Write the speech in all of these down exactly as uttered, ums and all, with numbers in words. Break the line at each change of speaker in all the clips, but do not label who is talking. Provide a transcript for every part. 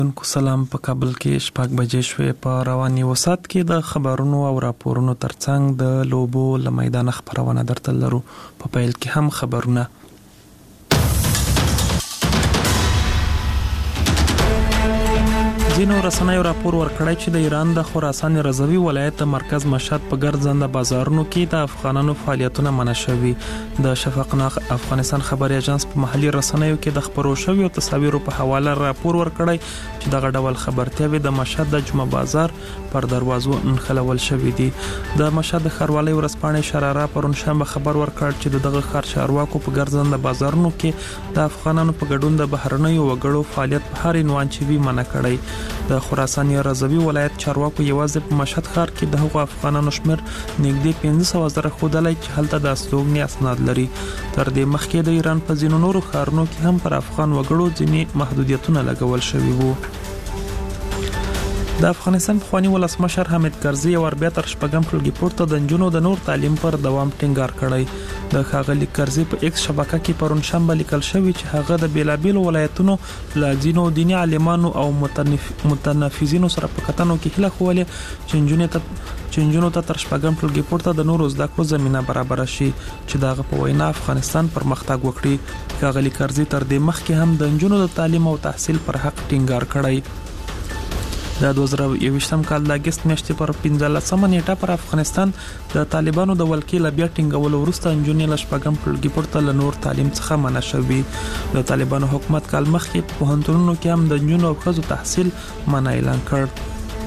کو سلام. په کابل کې شپږ بجې شوې. په رواني وسات کې د خبرونو او راپورونو ترڅنګ د لوبو له میدان خبرونه درته لرو. په پیل کې هم خبرونه. ځینو رسنیو راپور ورکړی چې د ایران د خراسان رضوي ولایت مرکز مشهد په ګرځنده بازارونو کې د افغانانو فعالیتونه منع شوي. د شفقناق افغانستان خبري اژانس په محلي رسنیو کې د خبرو شویو تصاویرو په حواله راپور ورکړی چې دغه ډول خبرتیاوي د مشهد د جمعه بازار پر دروازو انخلول شوې دي. د مشهد د ښاروالۍ ورځپاڼې شراره پرون شنبه خبر ورکړ چې دغه ښار چارواکو په ګرځنده بازارونو کې د افغانانو په ګډون د بهرنیو وګړو فعالیت په هر عنوان چې وی منع کړی. د خراسان رضوي ولایت چارواکو یوازې په مشهد ښار کې د هغو افغانانو شمیر نږدې پنځه سوه زره ښودلی چې هلته د استوګنې اسناد لري. تر دې مخکې د ایران په ځینو نورو ښارونو کې هم پر افغان وګړو ځینې محدودیتونه لګول شوي وو. د افغانستان پخوانی ولسمشر حامد کرزي ور بیا تر شپږم ټولګي پورته د نجونو د نور تعلیم پر دوام ټینګار کړی. د ښاغلي کرزي په ایکس شبکه کې پرون شنبه لیکل شوی چې هغه د بیلابیلو ولایتونو له ځینو دیني عالمانو او متنفذینو سره په کتنو کې هیله کولې چې نجونې ته چې نجونو ته تر شپږم ټولګي پورته د نورو زده کړو زمينه برابر شي چې دغه په وینا افغانستان پرمختګ وکړي. ښاغلي کرزي تر دې مخکې هم د نجونو د تعلیم او تحصیل پر حق ټینګار کړی. د دوه زره یوویشتم کال د اگست میاشتې پر پنځلسمه نیټه پر افغانستان د طالبانو د ولکې له بیا ټینګولو وروسته نجونې له شپږم ټولګي پورته له نور تعلیم څخه منع شوي. د طالبانو حکومت کال مخکې په پوهنتونونو کې هم د نجونو او ښځو تحصیل منع اعلان کړ.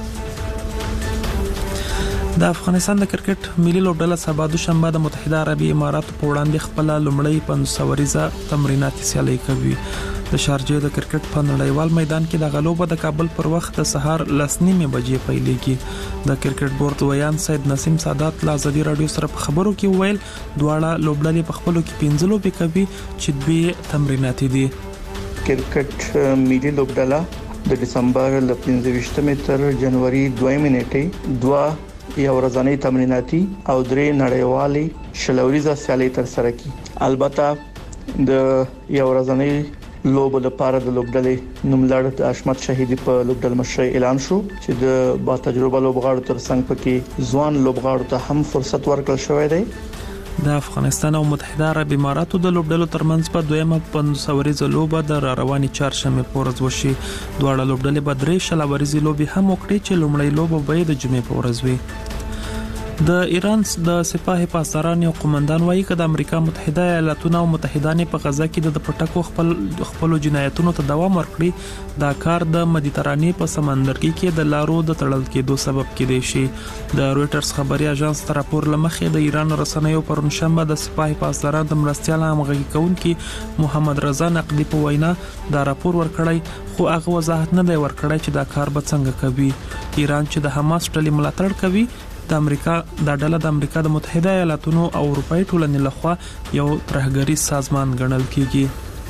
د افغانستان د کرکټ ملي لوبډله سبا دوشنبه د متحده عربي اماراتو په وړاندې خپل لومړی پنځه وریزه تمریناتي سیالي کوي. د شارجه د کرکټ په نړیوال میدان کې د غلوبه د کابل پر وخت د سهار لسنیمه بجې پیلېږي. د کرکټ بورډ ویان سید نسیم سادات لا ازادي رادیو سره په خبرو کې ویل دواړه لوبډلې په خپلو کې پنځه لوبې کوي چې دوی تمریناتي دي.
کرکټ ملي لوبډله د دسمبر ل پنځه ویشتمې تر جنوري دویمه نیټه دوا یو ورځنی تمریناتي او درې نړیوالې شلوریزه سیالي تر سره کی. البته د یو ورځنی لوب لپاره د لوبډلې نوملړ د اشمت شهیدی په لوبډل مشر اعلان شو چې د با تجربه لوبغاړو تر څنګ پکې ځوان لوبغاړو ته هم فرصت ورکړل شوی دی.
د افغانستان او متحده عرب اماراتو د لوبډلو ترمنځ په دویمه پنځه وریزه لوبه د رواني چهارشنبه په ورځ وشي. دواړه لوبډلې به درې شل وریزې لوبي هم وکړي چې لومړی لوبه به د جمعې په ورځ وي. د ایران د سپاه پاسداران یو قومندان وایي چې د امریکا متحده ایالاتونو او متحدانو په غزا کې د پټکو خپل خپل جنایتونو ته دوام ورکړي دا کار د مدیترانې په سمندرګي کې د لارو د تړل کېدو سبب کېدی شي. د رويټرز خبري اژانس تر راپور لمخې د ایران رسنیو پرون شنبه د سپاه پاسداران د مرستيال همغږي کوونکي محمد رضا نقدي په وینا دا راپور ورکړی خو هغه وضاحت نه دی ورکړی چې دا کار به څنګه کوي. ایران چې د حماس ډلې ملاتړ کوي د امریکا د ډله د امریکا د متحده ایالاتونو او اروپאי ټولنې لخوا یو ترهګری سازمان ګڼل کیږي.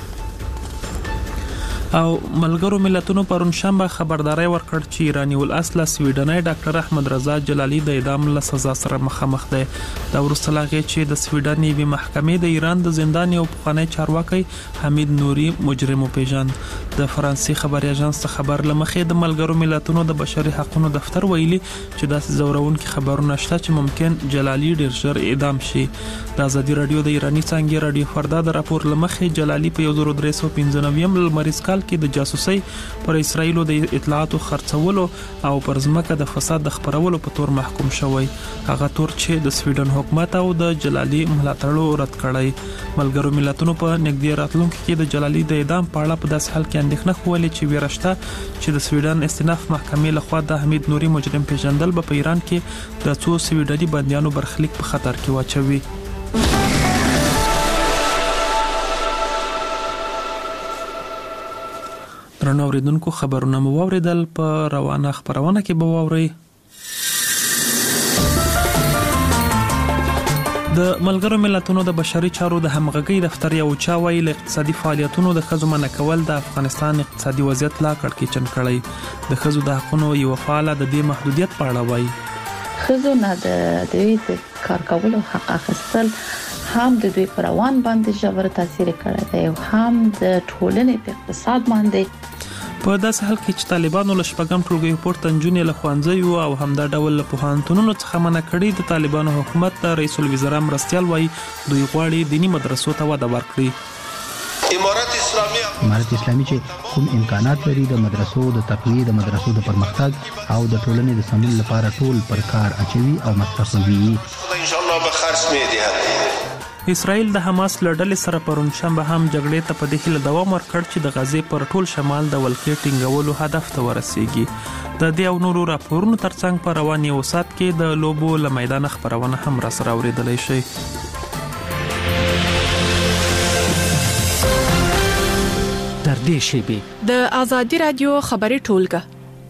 او ملګرو ملتونو پرون شنبه خبرداري ورکړ چې ایرانی ول اصل سویډنۍ ډاکټر احمد رضا جلالی د اعدام له سزا سره مخامخ دی. دا ورسته لاغي چې د سویډن یوې محکمې د ایران د زندان یو پخوانی چارواکي حمید نوري مجرم پیژن. د فرانسې خبري اژانس خبر لمخې د ملګرو ملتونو د بشري حقوقو دفتر ویلي چې داسې زورونکي خبرونه شته چې ممکن جلالی ډیر ژر اعدام شي. د ازادي رادیو د ایرانی څنګه رادیو فردا د راپور لمخې جلالی په یو زر درې سوه پنځه نوي لمریز کال کې د جاسوسي پر اسرایل د اطلاعاتو خرڅولو او پر ځمکه د فساد د خبرولو په تور محکوم شوی. هغه تور چې د سویډن حکومت او د جلالی ملاتړو رد کړی. ملګرو ملتونو په نږدې راتلونکو کې د جلالی د اعدام په اړه په داسې حال کې اندېښنه کولې چې ویرشته چې د سویډن استیناف محکمې لخوا د حمید نوري مجرم پیژندل په ایران کې د څو سویډني بنديانو برخلیک په خطر کې واچوي. درنو اوریدونکو خبرونه مو اوریدل په روانه خبرونه کې به واوري. د ملګرو ملتونو د بشري چارو د همغږي دفتر یو چا وایي ل اقتصادي فعالیتونو د خزو منع کول د افغانستان اقتصادي وضعیت لا کړکېچن کړی. د خزو د حقوقو یو فعال د دې محدودیت په اړه وایي
خزو نه د دې کار کولو حق اخیستل هم د دوی پر روان باندې ژور تاثیر کړی دی او هم د ټولنې په اقتصاد باندې.
په داسې حال کې چې طالبانو له شپږم ټولګي پورته نجونې له ښوونځیو او همدا ډول له پوهنتونونو څخه منع کړي، د طالبانو حکومت ته رئیس الوزرا مرستیال وایي دوی غواړي دینی مدرسو ته وده ورکړي.
امارت اسلامي
امارت اسلامي چې کوم امکانات لري د مدرسو د تقویه، د مدرسو د پرمختګ او د ټولنې د سمون لپاره ټول پر کار اچوي او مصرفوي.
ان شاء الله به خرج میدي.
اسرائیل د حماس له ډلې سره پرون شنبه هم جګړې ته په دې هیله دوام ورکړ چې د غزې پر ټول شمال د ولکې ټینګولو هدف ته ورسیږي. د دې او نورو راپورونو ترڅنګ په روان یو سات کې د لوبو له میدان خبرونه هم را سره اوریدلای شي.
تر دې شیبې
د آزادي رادیو خبري ټولګه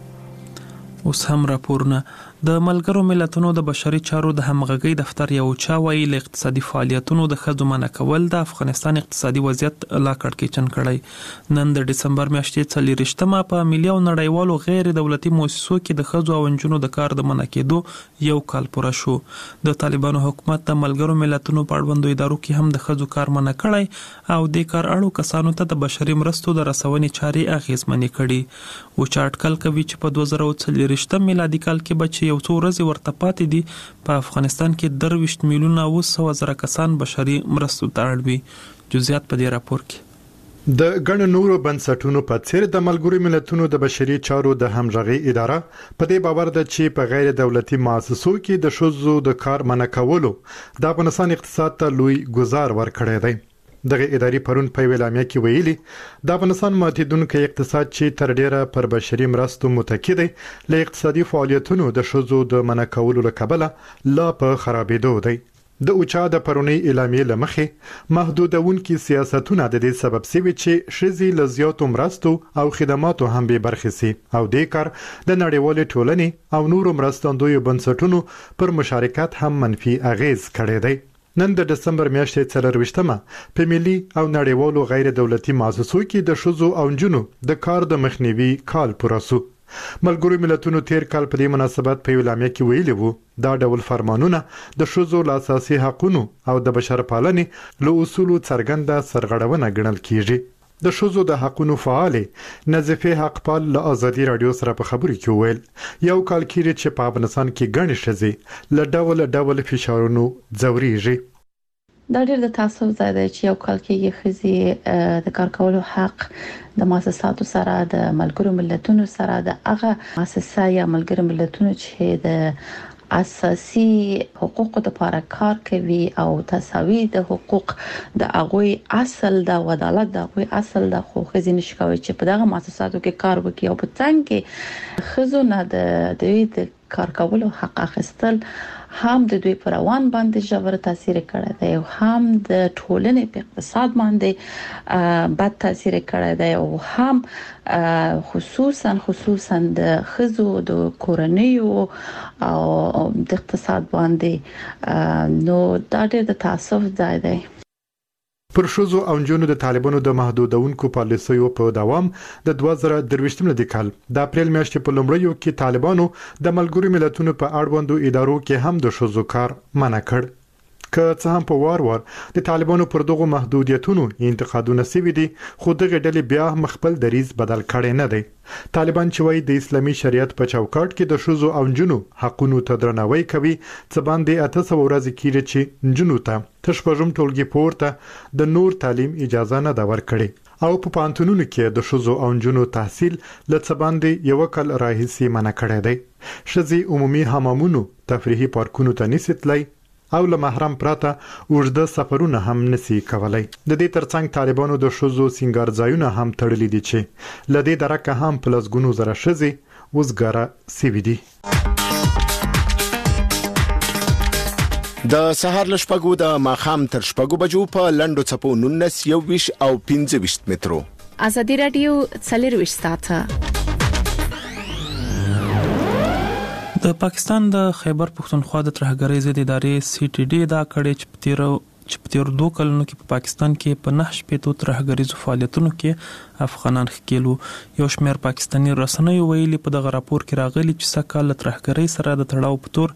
اوس هم راپورونه. د ملګرو ملتونو د بشري چارو د همغږي دفتر یو چا وایي له اقتصادي فعالیتونو د ښځو منع کول د افغانستان اقتصادي وضعیت لا کړکېچن کړی. نن د دسمبر میاشتې څلېرویشتمه په ملي او نړیوالو غیر دولتي مؤسسو کې د ښځو او نجونو د کار د منع کېدو یو کال پوره شو. د طالبانو حکومت د ملګرو ملتونو په اړوندو ادارو کې هم د ښځو کار منع کړی او د کار اړو کسانو ته د بشري مرستو د رسونې چارې اغیزمنې کړي. و چې اټکل کوي چې په دوه زره څلېرویشتم میلادي کال کې به یو څو ورځې ورته پاتې دي په افغانستان کې درویشت میلیونه اوه سوه زره کسان بشري مرستو ته اړ وي. جزئیات په دې راپور کې.
د ګڼو نورو بنسټونو په څیر د ملګرو ملتونو د بشري چارو د همغږي اداره په دې باور ده چې په غیر دولتي مؤسسو کې د ښځو د کار منع کولو د افغانستان اقتصاد ته لوی ګزار ورکړی دی. دغه ادارې پرون په اعلامیه کې ویلي د افغانستان ماتیدونکو اقتصاد چې تر ډیره پر بشري مرستو متکی دی له اقتصادي فعالیتونو د ښځو د منع کولو له کبله لا په خرابېدو دی. د اوچا د پرونی اعلامیې لمخې محدودونکي سیاستونه د دې سبب سوي چې ښځې له زیاتو مرستو او خدماتو هم به برخې سي او د کار د نړیوالې ټولنې او نورو مرستندویو بنسټونو پر مشارکت هم منفي اغیز کړی دی. نن د دسمبر میاشتې څلېرویشتمه په ملي او نړیوالو غیر دولتي مؤسسو کې د ښځو او نجونو د کار د مخنیوي کال پوره شو. ملګرو ملتونو تیر کال په دې مناسبت په اعلامیه کې ویلي وو دا ډول فرمانونه د ښځو له اساسي حقوقو او د بشرپالنې له اصولو څرګنده سرغړونه ګڼل کیږي. د ښځو د حقوقو فعالې نظیفه حقپال له آزادي رادیو سره په خبرو کې ویل یو کال کې چې په افغانستان کې ګڼې ښځې له ډول ډول فشارونو ځوريږي.
دا ډېر د تاسو ځای دی چې یو کال کې ښځې د کار کولو حق د مؤسساتو سره د ملګرو ملتونو سره د هغه مؤسسه یا ملګرو ملتونو چې د اساسي حقوقو لپاره کار کوي او تساوي د حقوق د هغوی اصل د عدالت د هغوی اصل د خو ښځې نشي کوي چې په دغه مؤسساتو کې کار وکړي او په څنګه کې ښځو نه د دوی د کار کولو حق اخیستل هم د دوی پر روان باندې ژور تاثیر کړی دی او هم د ټولنې په اقتصاد باندې بد تاثیر کړی دی او هم خصوصا خصوصا د ښځو د کورنیو او د اقتصاد باندې نو دا ډېر د تاسف ځای دی.
پر ښځو او نجونو د طالبانو د محدودونکو پالیسیو په دوام د دوه زره درویشتم د کال د اپریل میاشتې په لومړیو کې طالبانو د ملګرو ملتونو په اړوندو ادارو کې هم د ښځو کار منع کړ. که څه هم په وار وار د طالبانو پر دغه محدودیتونو انتقادونه سوي دي خو دغه ډلې بیا مخبل دریز بدل کړي نه دی. طالبان چې وایي د اسلامي شریعت په چوکاټ کې د ښځو او نجونو حقوقو ته درناوی کوي څه باندې اته سوه ورځې کېږي چې نجونو ته تر شپږم ټولګي پورته د نور تعلیم اجازه نه ده ورکړې او په پانتونونو کې د ښځو او نجونو تحصیل له څه باندې یو کال راهیسې منع کړی دی. ښځې عمومي حمامونو تفریحي پارکونو ته نشي تللی او له محرم پرته اوږده سفرونه هم نشي کولای. د دې ترڅنګ طالبانو د ښځو سینګار ځایونه هم تړلي دي چې له دې درکه هم پلسګونو زره ښځې وزګاره سوي دي.
د سهار له شپږو د ماښام تر شپږو بجو په لنډو څپو نولس یوویشت او پنځه ویشت مترو.
آزادي رادیو څلېرویشت ساعته.
د پاکستان د خیبر پښتونخوا د ترهګرۍ ضد ادارې سی ټي ډي دا کړي چې په تیرو چې په تیر دوه کلونو کې په پاکستان کې په نه شپېتو ترهګریزو فعالیتونو کې افغانان ښکېلو. یو شمېر پاکستاني رسنیو ویلي په دغه راپور کې راغلي چې سږ کال له ترهګرۍ سره د تړاو په تور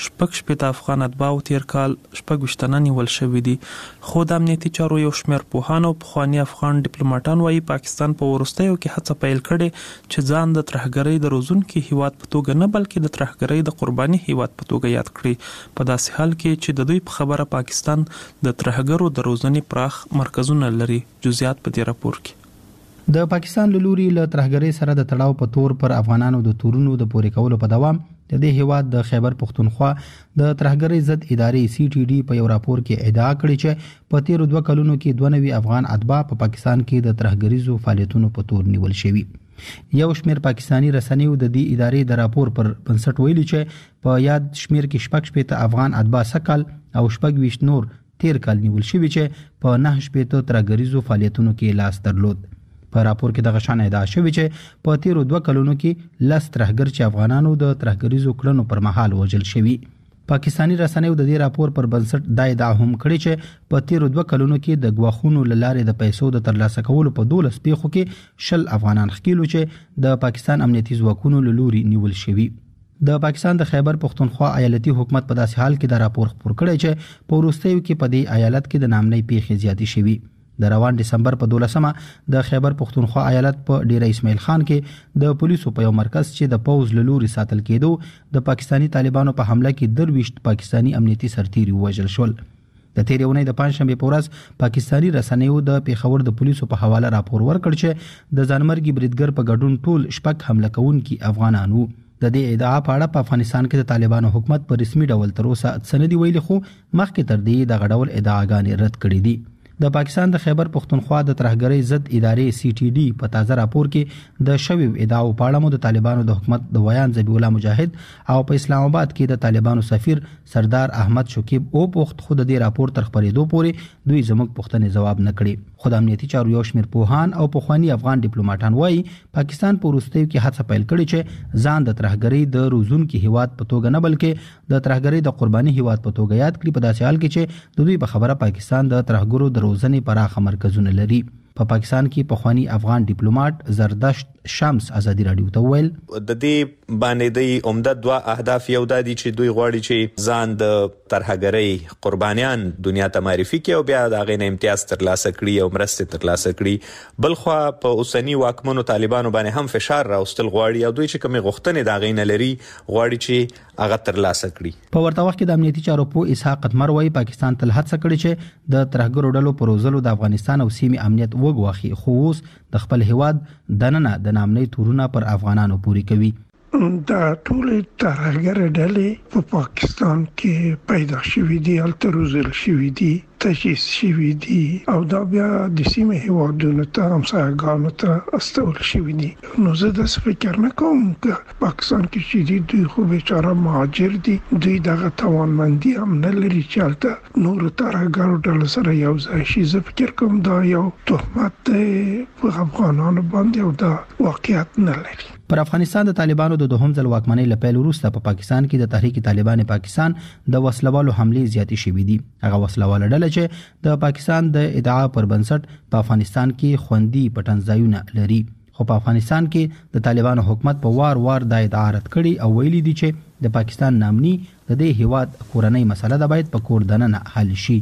شپږ شپږ افغان اتباع تیر کال شپږ وشتنه نیول شوې دي. خو د امنیتي چارو یو شمېر پوهان او پخوانی افغان ډیپلوماټان وايي پاکستان په وروستیو کې هڅه پیل کړې چې ځان د ترهګرۍ د روزونکو هیواد په توګه نه بلکې د ترهګرۍ د قرباني هیواد په توګه یاد کړي. په داسې حال کې چې د دوی په خبره پاکستان د ترهګرو د روزنې پراخ مرکزونه لري. جزئیات په دې راپور کې.
د پاکستان لوري له ترهګرۍ سره د تړاو په تور پر افغانانو د تورونو د پورې کولو په دوام د دې هیواد د خیبر پختونخوا د ترهګرۍ ضد ادارې سی ټي ډي په یو راپور کې ادعا کړې چې په تیر دوه کلونو کې دوه نوي افغان اتباع په پا پاکستان کې د ترهګریزو فعالیتونو په تور نیول شوي. یو شمېر پاکستانی رسنیو د دې ادارې د راپور پر بنسټ ویلي چې په یاد شمېر کې شپږ شپږ افغان اتباع سکل او شپږ ویشت نور تیر کال نیول شوي چې په نه شپږ ترهګریزو فعالیتونو کې لاس درلود. په راپور کې دغه شان ادعا شوی چې په تیر دوه کلونو کې لس ترهګر چې افغانانو د ترهګریزو کړنو پر مهال وژل شوي. پاکستانی رسنیو د دې راپور پر بنسټ دا ادعا هم کړې چې په تیر دوه کلونو کې د غواخونو لارې د پیسو د ترلاسه کولو په دولس پیښو کې شل افغانان خکېلو چې د پاکستان امنیتي ځواکونو لوري نیول شوي. د پاکستان د خیبر پختونخوا ایالتي حکومت په داسې حال کې دا راپور خپور کړی چې په وروستیو کې په دې ایالت کې د نامنۍ پیښې زیاتې شوي. د روان دسمبر په دولسمه د خیبر پختونخوا ایالت په ډیره اسماعیل خان کې د پولیسو په یو مرکز چې د پوز لوري ساتل کېدو د پاکستانی طالبانو په حمله کې درويشت پاکستانی امنیتي سرتیري وژل شول. د تیر یونۍ د پنځشنبه په ورځ پاکستانی رسنیو د پیښور د پولیسو په حواله راپور ورکړ چې د ځانمرګي بریدګر په ګډون ټول شپږ حمله کوونکي افغانانو. د دې ادعا په اړه په افغانستان کې د طالبانو حکومت په رسمي ډول تر اوسه سندي ویلي خو مخکې تر دې د غډول ادعاګانې رد کړې دي. د پاکستان د خیبر پختونخوا د ترهګرۍ ضد ادارې سی ټي ډي په تازه راپور کې د شوی ادعاو په اړه مو د طالبانو د حکومت د ویان ذبیح الله مجاهد او په اسلام آباد کې د طالبانو سفیر سردار احمد شکیب او پخت خود د راپور تر خبرېدو پورې دوی زموږ پوښتنې جواب نه کړي. خو د امنیتي چارو یو شمېر پوهان او پخوانی افغان ډیپلوماټان وایي پاکستان په وروستیو کې هڅه پیل کړې چې ځان د ترهګرۍ د روزونکو هیواد په توګه نه بلکې د ترهګرۍ د قرباني هیواد په توګه یاد کړي. په داسې حال کې چې د دوی په خبره پاکستان د ترهګرو د روزنې پراخه مرکزونه لري. په پا پاکستان کې پخوانی افغان ډیپلوماټ زردشت شمس ازادي رادیو ته ویل
د دې باندې د عمده دوه اهداف یو د دي چې دوی غواړي چې ځان د ترهګرۍ قربانیان دنیا ته معرفي کړي او بیا د غین امتیاز ترلاسه کړي او مرسته ترلاسه کړي. بل خو په اوسنی واکمنو طالبانو باندې هم فشار راوستل غواړي او دوی چې کومه غوښتنې د غین لري غواړي چې هغه ترلاسه کړي.
په ورته وخت کې د امنیتي چارو په اسحاق قدمر وايي پاکستان تل هڅه کړې چې د ترهګرو ډلو پروزلو د افغانستان او سیمې امنیت وګواخي خو اوس د خپل هیواد دننه د نامنۍ تورونه پر افغانانو پوری کوي.
دا ټول ترهګر ډلې په پاکستان کې پیدا شوې دي، هلته روزل شوې دي، تجهیز شوې دي او دا بیا د سیمې هیوادونو ته همسایګانو ته استول شوې دي. نو زه داسې فکر نه کوم چې پاکستان کې چې دي دوی خو بیچاره مهاجر دي، دوی دغه توانمندي هم نه لري چې هلته نورو ترهګرو ډلو سره یو ځای شي. زه فکر کوم دا یو تهمت دی په افغانانو باندې او دا واقعیت نه لري.
پر افغانستان د طالبانو د دوهم ځل واکمنۍ له پیل وروسته په پا پاکستان کې د تحریک طالبان پاکستان د وسلوالو حملې زیاتې شوې دي. هغه وسلواله ډله چې د پاکستان د ادعا پر بنسټ په افغانستان کې خوندي پټنځایونه لري خو په افغانستان کې د طالبانو حکومت په وار وار د ادعا رد کړي او ویلي دي چې د پاکستان نامني د دې هیواد کورنۍ مسله د باید په کور دننه حل شي.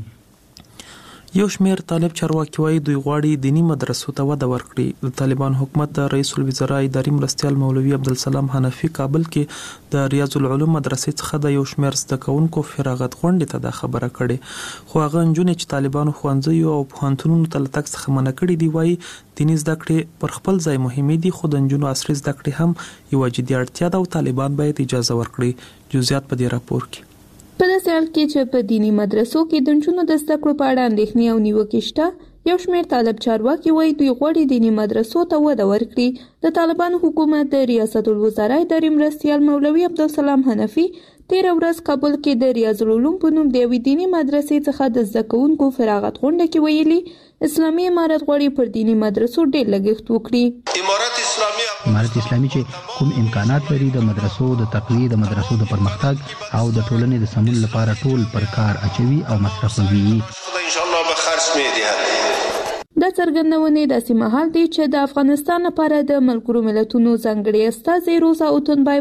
یو شمېر طالب چارواکي وايي دوی غواړي دینی مدرسو ته وده ورکړي. د طالبان حکومت د رئیس الوزرا اداري مرستیال مولوي عبدالسلام حنفي کابل کې د ریاض العلوم مدرسې څخه د یو شمېر زده کوونکو فراغت غونډې ته دا خبره کړې. خو هغه نجونې چې طالبانو ښوونځیو او پوهنتونونو ته له تګ څخه منع کړي دي وایي دیني زده کړې پر خپل ځای مهمې دي خو د نجونو عصري زده کړې هم یوه جدي اړتیا ده او طالبان باید اجازه ورکړي. جزئیات په دې راپور کې.
په داسې حال کې چې په دینی مدرسو کې د نجونو د زده کړو په اړه اندېښنې او نیوکې شته، یو شمېر طالب چارواکي وایي دوی غواړي دینی مدرسو ته وده ورکړي. د طالبانو حکومت د ریاست الوزرا اداري مرستیال مولوي عبدالسلام حنفي تیره ورځ کابل کې د ریاض العلوم په نوم د یوې دیني مدرسې څخه د زده کوونکو فراغت غونډه کې ویلي اسلامي امارت غواړي پر دیني مدرسو ډېر لګښت وکړي.
امارت اسلامي
امارت اسلامي چې کوم امکانات لري د مدرسو د تقویه، د مدرسو د پرمختګ او د ټولنې د سمون لپاره ټول پر کار اچوي او مصرفوي.
ان شاء الله به خرج میدي.
دا څرګندونې داسې مهال دی چې د افغانستان لپاره د ملګرو ملتونو ځانګړي استازي روزا اوتونبایوا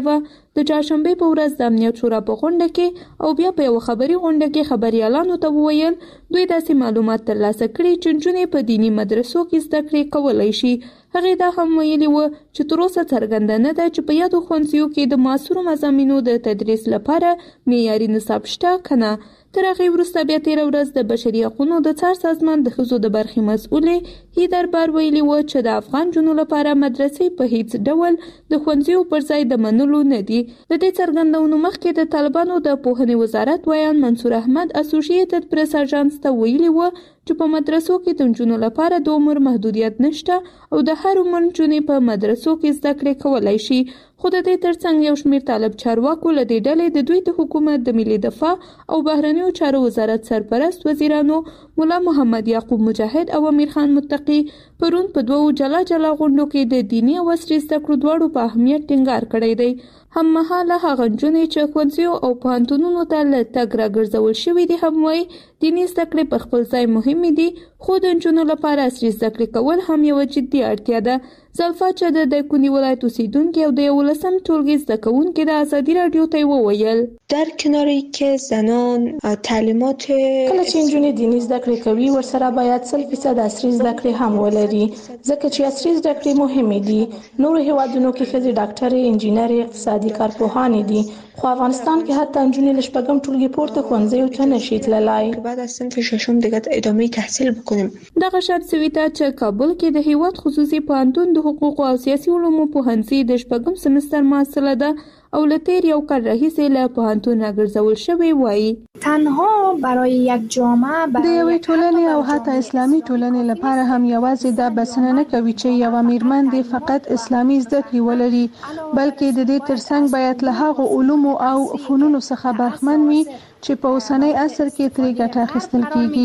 د چهارشنبه په ورځ د امنیت شورا په غونډه کې او بیا په یو خبري غونډه کې خبريالانو ته وویل دوی داسې معلومات ترلاسه کړي چې نجونې په دینی مدرسو کې زده کړې کولای شي. هغه دا هم ویلي و چې تر اوسه څرګنده نه ده چې په یادو ښوونځیو کې د معاصرو مضامینو د تدریس لپاره معیاري نصاب شته که نه. تر هغې وروسته بیا تېره ورځ د بشري حقونو د څار سازمان د ښځو د برخې مسؤلې هیدر بار ویلي و چې د افغان جنو لپاره مدرسې په هیڅ ډول د ښوونځیو پر ځای د منلو نه دي. د دې څرګندونو مخکې د طالبانو د پوهنې وزارت ویان منصور احمد اسوسییټډ پریس اژانس ته ویلي و چې په مدرسو کې د نجونو لپاره د عمر محدودیت نشته او د هر عمر نجونې په مدرسو کې زده کړې کولای شي. خو د دې ترڅنګ یو شمېر طالب چارواکو له دې ډلې د دوی د حکومت د ملي دفاع او بهرنیو چارو وزارت سرپرست وزیرانو مولا محمد یعقوب مجاهد او امیر خان متقی پرون په دوو جلا جلا غونډو کې د دیني او عصري زده کړو دواړو په اهمیت ټینګار کړی دی. هممهاله هغه نجونې چې ښوونځیو او پوهنتونونو ته له تګ راګرځول شوي دي هم وایي دیني زده کړې په خپل ځای مهمې دي خو د نجونو لپاره عصري زده کړې کول هم یوه جدي اړتیا ده. زلفا چې د دایکنډي ولایت اوسیدونکې او د یولسم ټولګي زده کوونکې د ازادي راډیو ته وویل
در کنار که زنان تعلیمات
کله چې نجونې دیني زده کړې کوي ورسره باید سل فیصد عصري زده کړې هم ولري ځکه چې عصري زده کړې مهمې دي. نورو هیوادونو کې ښځې ډاکټرې انجینرې اقتصادي کارپوهانې دي خو افغانستان کې حتی نجونې له شپږم ټولګي پورته ښوونځیو ته نشي تللی.
بعد از صنف ششم دیگه ادامه تحصیل بکنیم.
دغه شرط سوي ته چې کابل کې د هیواد خصوصي پوهنتون د حقوقو او سیاسي علومو پوهنځي د شپږم سمستر محصله ده او له تیر یو کال راهیسې له پوهنتون راګرځول شوې وایي
تنها برای یک جامعه
د یوې ټولنې او حتی اسلامي ټولنې لپاره هم یوازې دا بسنه نه کوي چې یوه میرمن دې فقط اسلامي زده کړې ولري بلکې د دې ترڅنګ باید له هغو علومو او فنونو څخه برخمن وي چې په اوسنی عصر کې ترې ګټه اخیستل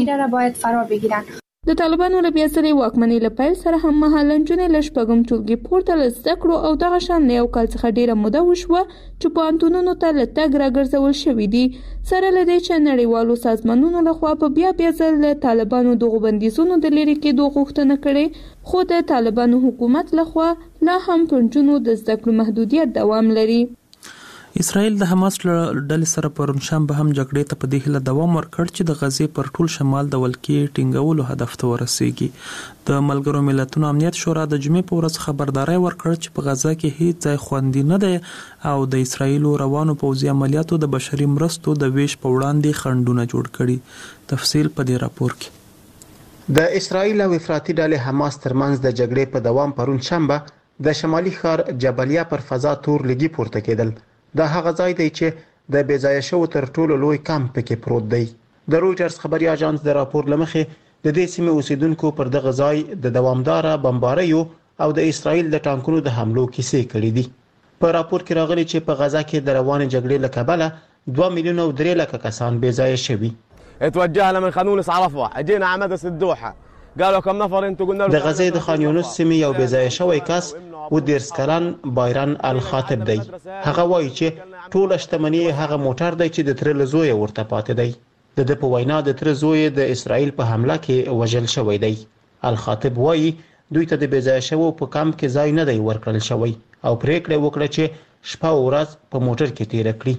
کیږي.
د طالبانو له بیا ځلې واکمنۍ له پیل سره هم مهاله نجونې له شپږم ټولګي پورته له زده کړو او دغه شان له یو کال څخه ډېره موده وشوه چې پوهنتونونو ته له تګ راګرځول شوي دي. سره له دې چې نړیوالو سازمانونو لخوا په بیا بیا ځل له طالبانو دغو بندیزونو د لرې کېدو غوښتنه کړې خو د طالبانو حکومت لخوا لا هم په نجونو د زده کړو محدودیت دوام لري.
اسرائیل د حماس ډلې سره پرون شنبه هم جګړې ته په دې هیله دوام ورکړ چې د غزې پر ټول شمال د ولکې ټینګولو هدف ته ورسیږي. د ملګرو ملتونو امنیت شورا د جمعې په ورځ خبرداري ورکړه چې په غزا کې هیڅ ځای خوندي نه دی او د اسرائیل روانو پوځي عملیاتو د بشري مرستو د ویش په وړاندې خنډونه جوړ کړي. تفصیل په دې راپور کې.
د اسرائیل او افراطي ډلې حماس ترمنځ د جګړې په دوام پرون شنبه د شمالي ښار جبلیه پر فضا تور لګي پورته کېدل. دا هغه ځای دی چې د بېځایه شوو تر ټولو لوی کمپ پکې پروت دی. د رویټرز خبري اژانس د راپور لمخې د دې سیمې اوسیدونکو پر دغه ځای د دوامداره بمباریو او د اسرائیل د ټانکونو د حملو کیسې کړې دي. په راپور کې راغلي چې په غزا کې د روانې جګړې له کبله دوه میلیونه او درې لکه کسان بېځایه شوي.
توجهنا من خانونس عرفه اجينا عمدس الدوحه قالوا كم نفر انتم قلنا
د غزې د خان یونس سیمې یو بېځایه شوی کس و دیرس کلن بایرن الخاطب دی. هغه وایي چې ټول شتمنۍ هغه موټر دی چې د تر لزوی ورته پاتې دی. د د په وینا د تر زوی د اسرائیل په حمله کې وژل شوی دی. الخاطب وایي دوی ته د بېځایه شوو په کمپ کې ځای نه دی ورکړل شوی او پریکړه وکړه چې شپه او ورځ په موټر کې تیر کړي.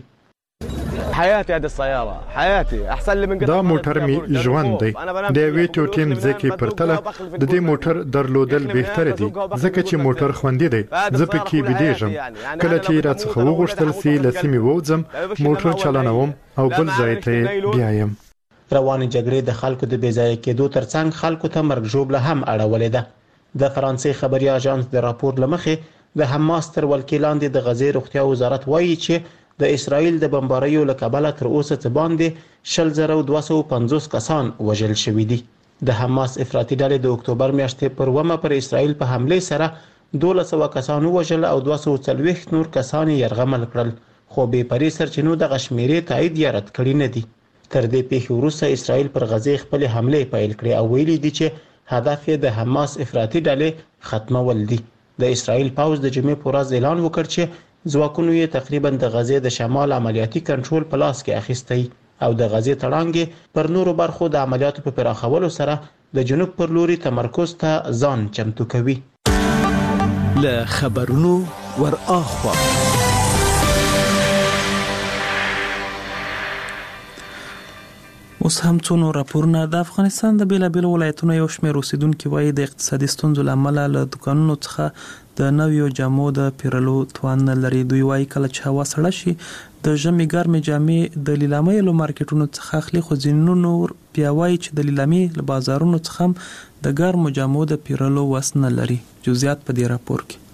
حياتي هذه السياره حياتي احسن لي من
دا موټر می ژوند دی. د ویټو ټیم ځکه پرتله د دې موټر درلودل بهتره دي ځکه چې موټر خوندې دی. زه پکې بيدېږم کله چې راڅخه وغوښتل سي لسمي ووځم موټر چلانوم او بل ځای ته بیایم.
روانې جګړې د خلکو د بېځایه کېدو ترڅنګ خلکو ته مرګ ژوبله هم اړولې ده. د فرانسې خبري اژانس د راپور لمخې د حماس تر ولکې لاندې د غزې روغتیا وزارت وایي چې د اسرائیل د بمباریو له کبله تر اوسه څه باندې شل زره دوه سوه پنځوس کسان وژل شوي دي. د حماس افراطي ډلې د اکتوبر میاشتې پر اوومه پر اسرائیل په حملې سره دولس سوه کسان ووژل او دوه سوه څلوېښت نور کسان یې یرغمل کړل خو بې پرې سرچینو دغه شمیرې تایید یا رد کړي نه دي. تر دې پیښې وروسته اسرائیل پر غزې خپلې حملې پیل کړې او ویلي دي چې هدف یې د حماس افراطي ډلې ختمول دي. د اسرائیل پوځ د جمعې په ورځ اعلان وکړ چې ځواکونو یې تقریبا د غزې د شمال عملیاتي کنټرول په لاس کې اخیستی او د غزې تړانګې پر نورو برخو د عملیاتو په پراخولو سره د جنوب پر لوري تمرکز ته ځان چمتو کوي.
له خبرونو ور اخوا
اوس هم څو نور راپورونه. د افغانستان د بیلابیلو ولایتونو یو شمېر اوسیدونکو وایي د اقتصادي ستونزو لامل له دکانونو څخه د نویو جامو د پیرلو توان نه لري. دوی وایي کله چې هوا سړه شي د ژمي ګرمې جامې د لیلامۍ له مارکیټونو څخه اخلي، خو ځینې نور بیا وایي چې د لیلامۍ له بازارونو څخه هم د ګرمو جامو د پیرلو وس نه لري. جزئیات په دې راپور کې.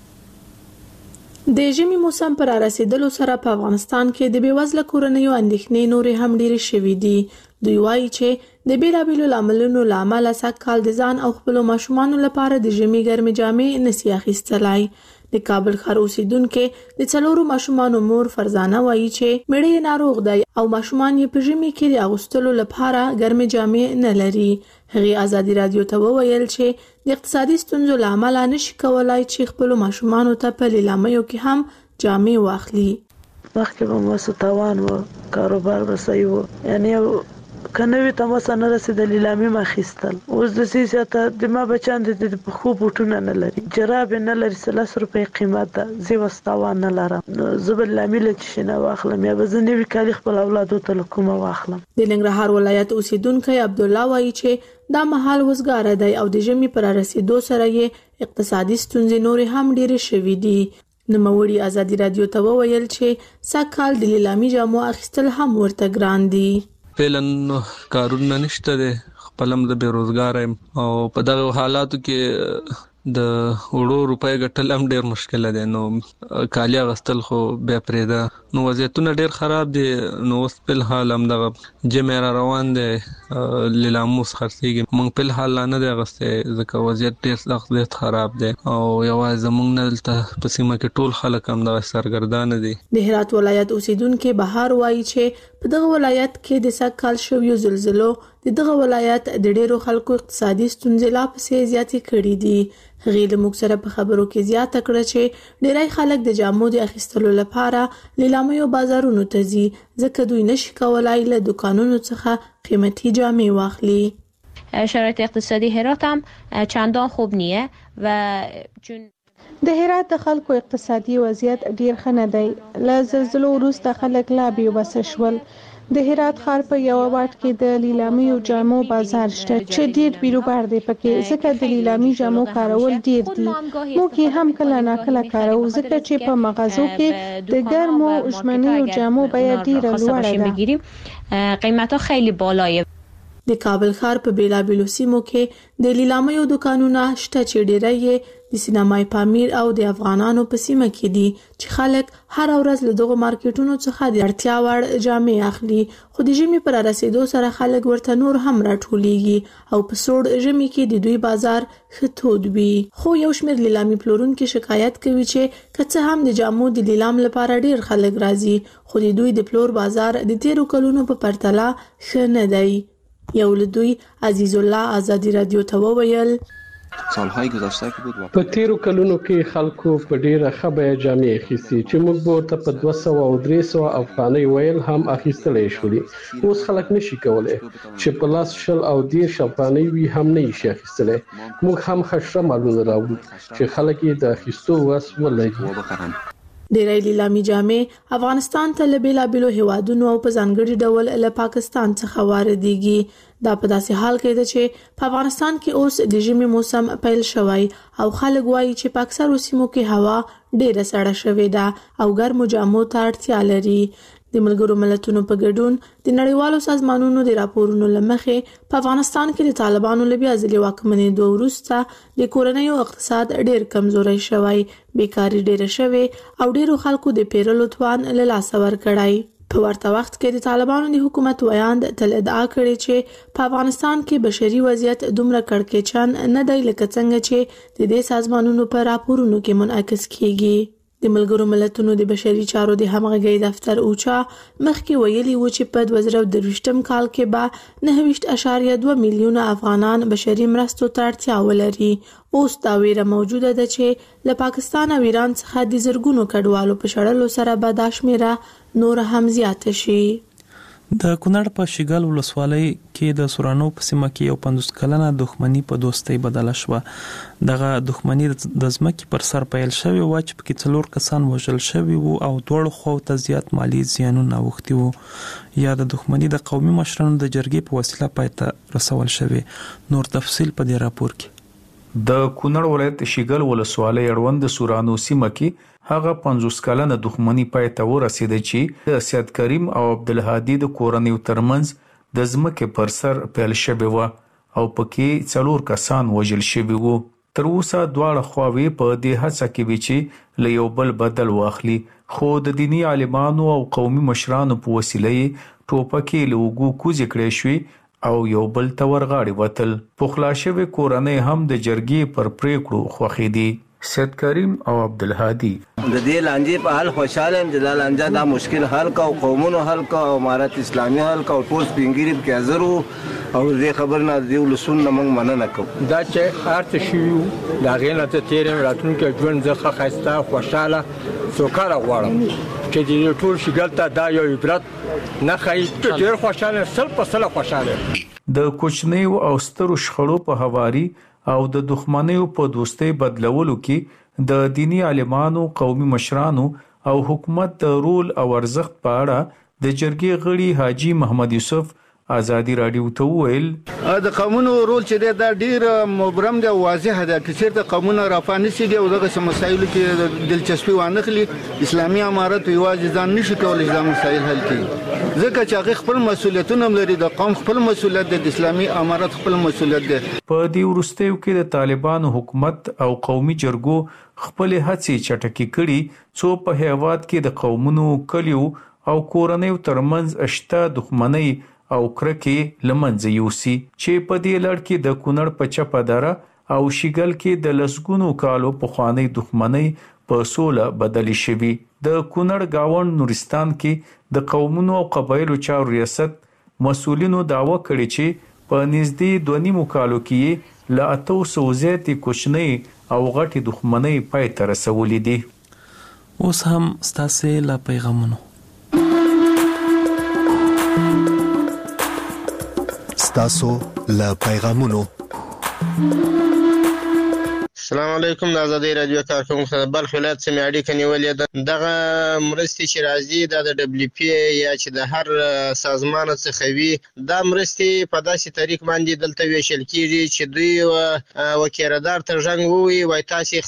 د ژمي موسم پر رسیدلو سره په افغانستان کې د بیوزله کورنیو اندېښنې نورې هم ډېرې شوې دي. دوی وایي چې د بیلابیلو لاملونو له امله سږکال د ځان او خپلو ماشومانو لپاره د ژمي ګرمې جامې نشي اخیستلی. د کابل ښار اوسیدونکو د څلورو ماشومانو مور فرزانه وایي چې مړی یې ناروغ دی او ماشومان یې په ژمي کې د اغوستلو لپاره ګرمې جامې نه لري. هغې ازادي رادیو ته وویل چې د اقتصادي ستونزو له امله نشي کولای چې خپلو ماشومانو ته په لیلامیو کې هم جامې واخلي.
مخکې به مو ستوان و کاروبار به صحیح و، یعنی کنوي تماسه نه رسیدل لیلامي ما خېستل. اوس د سیاست د ما بچان د پخو بوټونه نه لري، جراب نه لري، سلس روپۍ قیمت ده، زی واستوان نه لرم. نو زبر لامل چې نه واخلم یا به زنوي کالي خپل اولادو ته کومه واخلم.
د ننګرهار ولایت اوسیدونکو عبد الله وایي چې دا محل وزګار دی او د ژمي پر رسیدو سره یې اقتصادي ستونزې نور هم ډېرې شوې دي. نوموړي ازادي رادیو ته وویل چې سږکال د لیلامي جامو اخیستل هم ورته ګران دي.
فعلاً کارونه نشته دي، خپلم د بیروزګار یم او په دغه حالاتو کې د وړو روپۍ ګټل هم ډیر مشکل دي. نو کالی غستل خو بیا پرېده، نو وضعیتونه ډیر خراب دي. نو اوس په حال هم دغه جمع را روان دي، لیلاموس خرڅېږي، موږ په حال نه دی غستې ځکه وضعیت ډیر سخت دی، خراب دی او یوازې زموږ نه دلته په سیمه کې ټول خلک هم دغه سرګردانه دي.
د هرات ولایت اوسیدونکو بهار وایي چې په دغه ولایت کې د سږکال شویو زلزلو د دغه ولایت د ډیرو خلکو اقتصادي ستونزې لا پسې زیاتې کړې دي. هغې له موږ سره په خبرو کې زیاته کړه چې ډیری خلک د جامو د اخیستلو لپاره لیلامیو بازارونو ته ځي ځکه دوی نشي کولای له دکانونو څخه قیمتي جامې واخلي.
شرایط اقتصادی هرات هم چندان خوب نیه و چون
د هرات د خلکو اقتصادي وضعیت ډیر ښه نه دی. له زلزلو وروسته خلک لا بېوسه شول. د هرات ښار په یو واټ کې د لیلامي جامو بازار شته چې ډیر بیروبار دی پکې، ځکه د لیلامي جامو کارول ډیر دي. موږ یې هم کله ناکله کاروو ځکه چې په مغازو کې د ګرمو ژمنیو جامو بیه ډیره لوړه ده،
قیمتها خیلی بالایه.
د کابل ښار په بیلابیلو سیمو کې د لیلامیو دکانونه شته چې ډیری یې د سینمای پامیر او د افغانانو په سیمه کې دي چې خلک هر ورځ له دغه مارکیټونو څخه د اړتیا وړ جامې اخلي. خو د ژمي پر رسیدو سره خلک ورته نور هم راټولېږي او په سوړ ژمي کې د دوی بازار ښه تود وي. خو یو شمېر لیلامي پلورونکي شکایت کوي چې که څه هم د جامو د لیلام لپاره ډیر خلک راځي، خو د دوی د پلور بازار د تیرو کلونو په پرتله ښه نه دی. یو له دوی عزیز الله ازادي رادیو ته وویل
سالهای گذشته که بود په تیرو کلونو کې خلکو په ډیره ښه بیه جامې اخیستي چې موږ به ورته په دوه سوه او درې سوه افغانۍ ویل هم اخیستلی شولي. اوس خلک نشي کولی چې په لاس شل او دېرش افغانۍ وي هم نه یې شي اخیستلی. موږ هم ښه شره مالونه راوړو چې خلک یې د اخیستو وس ولري.
ډیری لیلامي جامې افغانستان ته له بیلابیلو هیوادونو او په ځانګړي ډول له پاکستان څخه واردېږي. دا په داسې حال کې ده چې په افغانستان کې اوس د ژمي موسم پیل شوی او خلک وایي چې په اکثرو سیمو کې هوا ډیره سړه شوې ده او ګرمو جامو ته اړتیا لري. د ملګرو ملتونو په ګډون د نړیوالو سازمانونو د راپورونو له مخې په افغانستان کې د طالبانو له بیا ځلې واکمنېدو وروسته د کورنیو اقتصاد ډیر کمزوری شوی، بیکاري ډیره شوې او ډیرو خلکو د پیرلو توان له لاسه ورکړی. په ورته وخت کې د طالبانو د حکومت ویاند تل ادعا کړې چې په افغانستان کې بشري وضعیت دومره کړکېچن نه دی لکه څنګه چې د دې سازمانونو په راپورونو کې منعکس کیږي. د ملګرو ملتونو د بشري چارو د همغږۍ دفتر اوچا مخکې ویلي و چې په دوه زره درویشتم کال کې به نهه ویشت اعشاریه دوه میلیونه افغانان بشري مرستو ته اړتیا ولري. اوس دا ویره موجوده ده چې له پاکستان او ایران څخه د زرګونو کډوالو په شړلو سره به دا شمیره نور هم زیاته شي.
د کونړ په شیګل ولسوالۍ کې د سورانو په سیمه کې یو پنځوس کلنه دښمنی په دوستۍ بدله شوه. دغه دښمنی د ځمکې پر سر پیل شوې و چې پکې څلور کسان وژل شوي وو او دواړو خواو ته زیات مالی زیانونه اوښتي وو. یا د دښمنی د قومي مشرانو د جرګې په وسیله پای ته رسول شوی. نور تفصیل په دې راپور کې.
د کونړ ولایت شیګل ولسوالۍ اړوند د سورانو سیمه کې هغه پنځوس کلنه دښمنی پای ته ورسېده چې د سید کریم او عبدالهادي د کورنۍ ترمنځ د ځمکې پر سر پیل شوی و او پکې څلور کسان وژل شوي وو. تر اوسه دواړه خواوې په دې هڅه کې وي چې له یو بل بدل واخلي، خو د دینی عالمانو او قومي مشرانو په وسیله یې ټوپکې له اوږو کوزې کړې شوې او یو بل ته ورغاړې وتل. پخلا شوې کورنۍ هم د جرګې پر پریکړو خوښې دي. سید کریم او عبدالهادي
د دې لانجې په حل خوشاله یم چې دا لانجه دا مشکل حل کا او قومونو حل کا او امارت اسلامي حل کا او ټول سپینګیری کې حاضر وو او دې خبر نه دی ولسون نه موږ مننه کوو.
دا چې هرڅه شي دا غیر نه ته تیرې راتلونکي ژوند زخه خسته خوشاله سوکاله غواړم چې دې ټول شګل ته دا یو عبرت نه خای ته ډیر خوشاله سل په سل خوشاله.
د کوچنیو او سترو شخړو په هواري او د دښمنیو په دوستۍ بدلولو کې د دینی عالمانو، قومي مشرانو او حکومت د رول او ارزښت په اړه د جرګې غړي حاجی محمد یوسف ازادي رادیو ته وویل
د قومونو رول چې دا ډیر مبرم دی او واضح دی چې چیرته قومونه رافانسي دي او دغه مسایلو کې دلچسپي وانخلي اسلامي امارت یوازې ځان نشي کولای دا مسایل حل کړي ځکه چې هغه خپل مسولیتونه لري. د قوم خپل مسولیت دی، د اسلامي امارت خپل مسولیت دی.
په دې وروستیو کې د طالبانو حکومت او قومي جرګو خپل هڅې چټکې کړي څو په هیواد کې د قومونو، کلیو او کورنیو ترمنځ اشته دښمنۍ او کرکې لمنځه یوسي چې په دې لړ کې د کونړ په چپه دره او شیګل کې د لسګونو کالو پخوانۍ دښمنۍ په سوله بدلې شوي. د کونړ گاوند نورستان کې د قومونو او قبایلو چارو ریاست مسؤلینو دعوه کړې چې په نږدې دوه نیمو کالو کې له اتو سوو زیاتې کوچنۍ او غټې دښمنۍ پای ته رسولې دي.
اوس هم ستاسې له پیغامونو
ستاسو له پیغامونو.
السلام علیکم. د آزادۍ رادیو کارکونکو بلخ ولایت سیمې اړیکه نیولې ده. دغه مرستې چې راځي دا د دبلیو پی یا چې د هر سازمان څخه وي، دا مرستې په داسې طریق باندې دلته ویشل کیږي چې دوی وکیردار ته ژنګ ووایي وای تاسې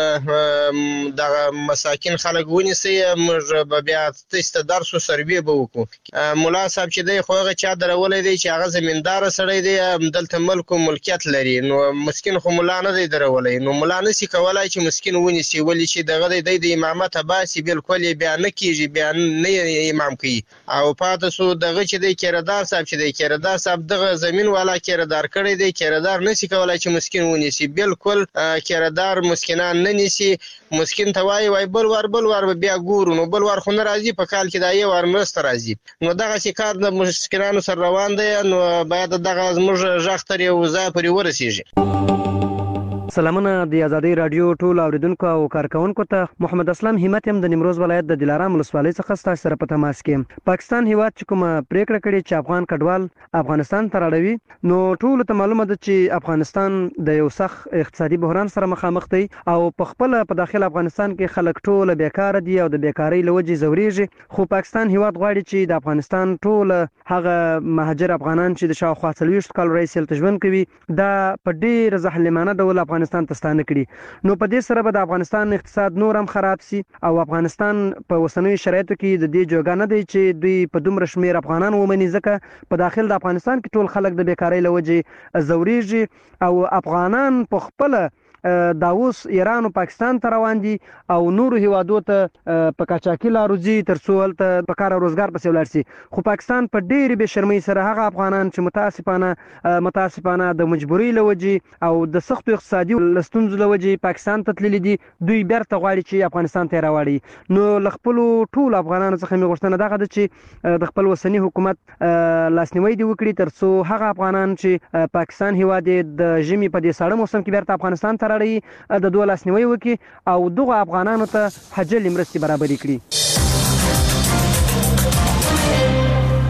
خپل دغه مساکین خلک ونیسئ، موږ به بیا تاسو ته درس او سروې به وکړو. ملا صاحب چې دی خو هغه چا درولی دی چې هغه زمیندار سړی دی، دلته ملک او ملکیت لري، نو مسکین خو ملا نه دی درولی، نو ملا نشي کولای چې مسکین ونیسي، ولې چې دغه دی د امامت باسي بالکل بیا نه کیږي، بیا نه امام کوي. او پاتې سو دغه چې دی کیردار صاحب چې دی کیردار صاحب دغه زمين والا کیردار کړی دی، کیردار نشي کولای چې مسکین ونیسي، بالکل کیردار مسکینان نه نیسي. مسکین ته وای وای بل ور بل ور بیا ګورو، نو بل ور خو نه راځي، په کال کې دا یو ور مرسته راځي. نو دغه چې کار د مسکینانو سره روان دی، نو باید دغه زموږ ژغ تر یو ځای پورې ورسیږي.
سلامونه د آزادۍ رادیو ټول اوریدونکو او کارکونکو ته. محمد اسلام همت هم د نیمروز ولایت د دلارام ولسوالۍ څخه ستاسو سره په تماس کې. پاکستان هیواد چې کومه پریکړه کړې چې افغان کډوال افغانستان ته راړوي، نو ټول ته معلومه ده چې افغانستان د یو سخت اقتصادي بحران سره مخامخ دی او په خپل په داخل افغانستان کې خلک ټول بیکاره دي او د بیکاری لوجې زوريږي. خو پاکستان هیواد غواړي چې د افغانستان ټول هغه مهاجر افغانان چې د شاوخوا څلوېښت کال راهیسې هلته ژوند کوي دا په ډېر ظالمانه ډول افغانستان ته ستانه کړي. نو په دې سره به د افغانستان اقتصاد نور هم خراب سي او افغانستان په اوسنیو شرایطو کې د دې جوګه نه دی چې دوی په دومره شمیر افغانان ومني، ځکه په داخل د افغانستان کې ټول خلک د بیکاری له وجې زوريږي او افغانان په خپل دا اوس ایران او پاکستان ته روان دي او نور هیوادو ته په کاچاکي لارو ځي تر څو هلته په کار او روزګار پسې ولاړ شي. خو پاکستان په ډېرې بې شرمۍ سره هغه افغانان چې متاسفانه متاسفانه د مجبورۍ له وجې او د سختو اقتصادي ستونزو له وجې پاکستان ته تللي دي، دوی بیرته غواړي چې افغانستان ته یې راوړي. نو له خپلو ټولو افغانانو څخه مې غوښتنه دغه ده چې د خپل اوسني حکومت لاسنیوی دې وکړي تر څو هغه افغانان چې پاکستان هیواد یې د ژمي په دې ساړه موسم کې بیرته افغانستان ته د دوه لاسنیوی وکړي او دغه افغانانو ته حجلې مرستې برابرې کړي.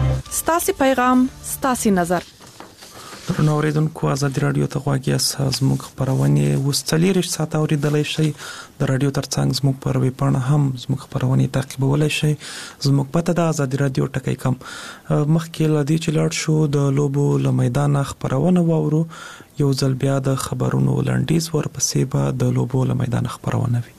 ستاسو پیغام ستاسو نظر.
ترنو اوریدونکو ازادي رادیو ته غواړئ اساس زموږ خبرونه وستلیریش ساته اوریدلای شي د رادیو ترڅنګ زموږ پر وی پاڼه هم زموږ خبرونه تعقیبولای شي. زموږ پته د ازادي رادیو ټکی کم مخکې لدی چې لاړ شو د لوبو له میدان خبرونه وورو یو ځل بیا د خبرونو لنډیز ورپسې به د لوبو له میدان خبرونه وي.